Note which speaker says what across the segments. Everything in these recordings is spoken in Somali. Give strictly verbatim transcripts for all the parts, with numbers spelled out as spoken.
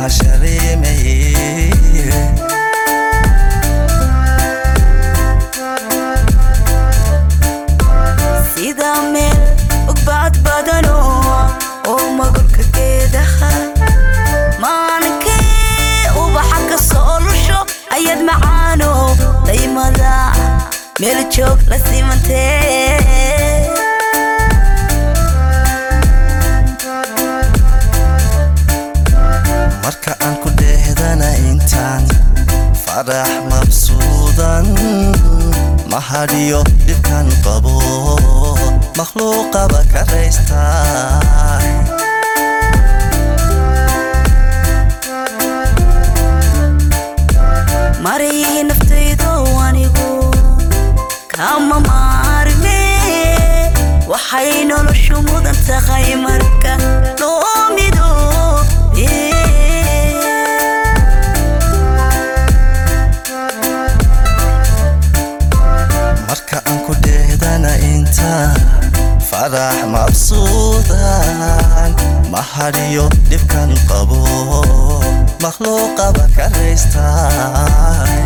Speaker 1: شريمي
Speaker 2: سيدا ميل وقبعد بدنو وما قلك كده مانكي وبحق الصولشو أيد معانو دايما ذا ميل تشوك لسيمنتي
Speaker 1: marka aan ku dhehdana intaan farax mabsuudan mahadiyo dhibkan qabo makhluuqaba ka raystay
Speaker 2: marihi naftaydo anigu kama maarme waxay noloshu mudan tahay marka loo mido
Speaker 1: marka aan ku dhehdana intaan farax mabsuudan mahadiyo dhibkan qabo makhluuqaba ka raystay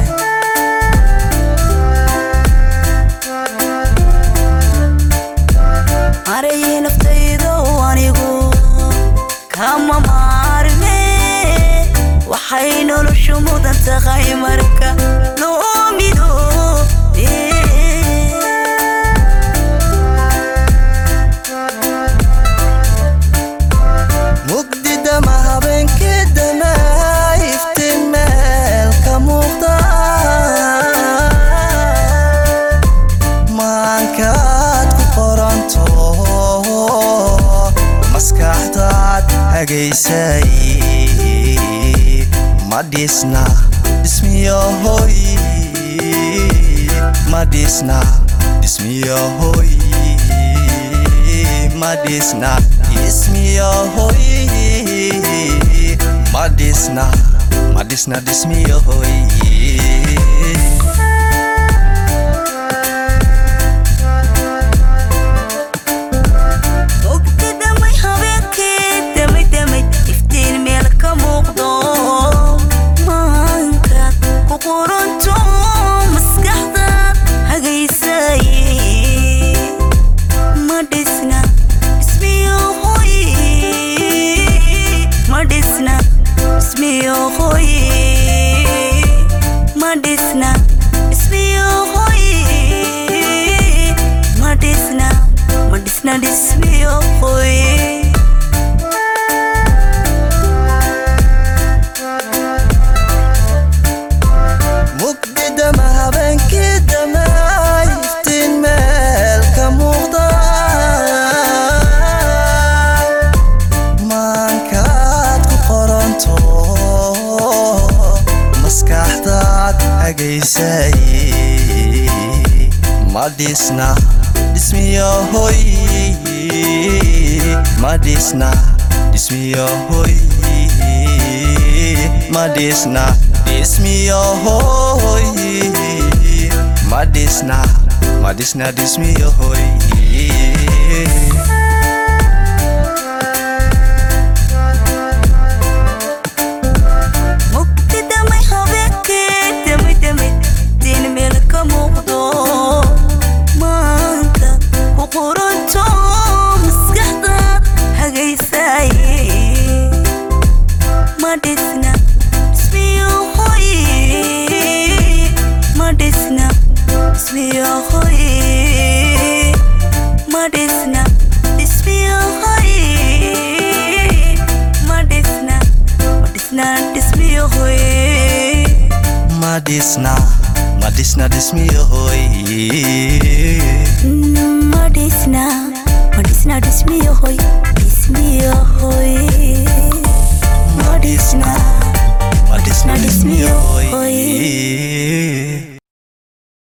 Speaker 2: marihi naftaydo anigu kama maarme waxay noloshu mudan tahay marka loo mido
Speaker 1: Agaysay madisna ismiyo hoy madisna ismiyo hoy madisna ismiyo hoy madisna madisna ismiyo hoy
Speaker 2: Madisna ismiyo hoy Madisna Madisna ismiyo hoy
Speaker 1: mugdida ma habeenkida ma iftiin meel ka muuqda maankaad ku qoranto maskaxdaad agaysay madisna ismiyo hoy madisna ismiyo hoy madisna ismiyo hoy madisna madisna ismiyo hoy
Speaker 2: Madisna ismiyo hoy Madisna ismiyo hoy Madisna ismiyo hoy Madisna Madisna ismiyo hoy
Speaker 1: Madisna Madisna ismiyo hoy
Speaker 2: Madisna Madisna ismiyo hoy ismiyo hoy Madisna